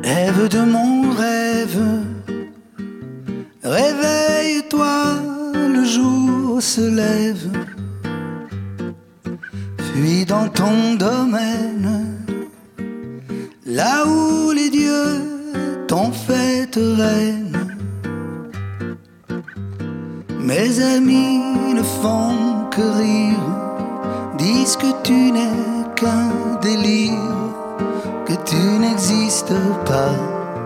Ève de mon rêve, réveille-toi, le jour se lève. Fuis dans ton domaine, là où les dieux t'ont fait reine. Mes amis ne font que rire, disent que tu n'es qu'un délire, que tu n'existes pas.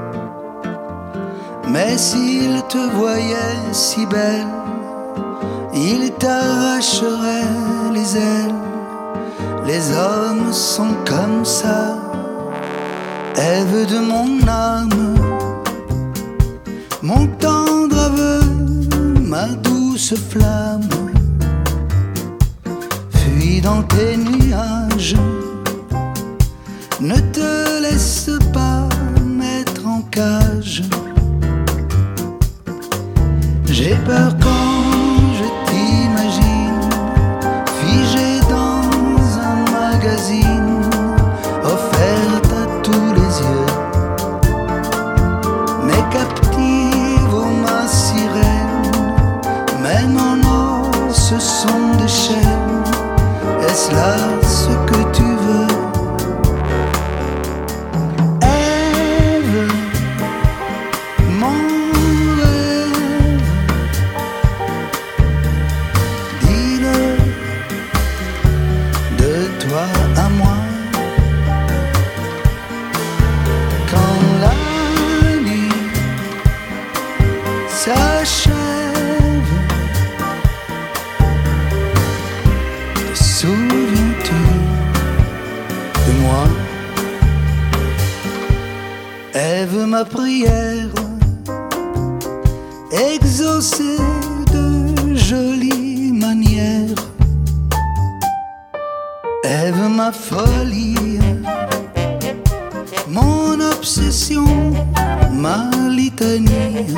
Mais s'ils te voyaient si belle, ils t'arracheraient les ailes. Les hommes sont comme ça. Ève de mon âme, mon tendre aveu, ma douce flamme. Fuis dans tes nuages, ne te laisse pas mettre en cage. J'ai peur quand je t'imagine figé dans un magazine offerte à tous les yeux, mais captive aux mains sirènes. Même en or, ce sont des chaînes. Est-ce là ce que tu veux? Ève, mon rêve, dis-le de toi à moi. Quand la nuit s'achève, te souviens-tu de moi? Ève, ma prière exaucée de jolies manières. Ève, ma folie, mon obsession, ma litanie.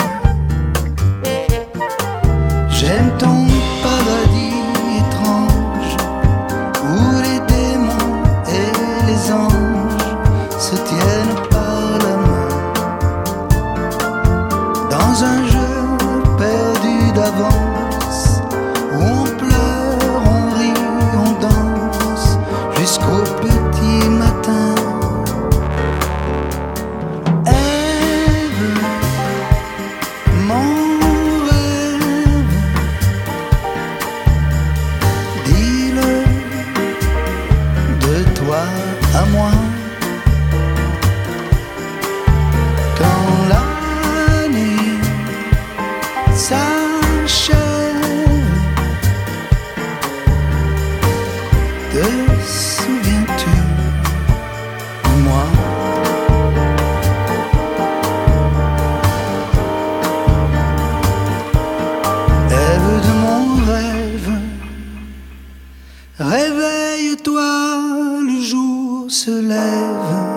J'aime ton paradis étrange, où les démons et les anges se tiennent par la main, dans un jeu perdu d'avance, où on pleure, on rit, on danse, jusqu'au petit matin. Ève, mon rêve, dis-le de toi à moi. Quand la nuit s'achève, te souviens-tu de moi? Ève de mon rêve, réveille-toi, le jour se lève.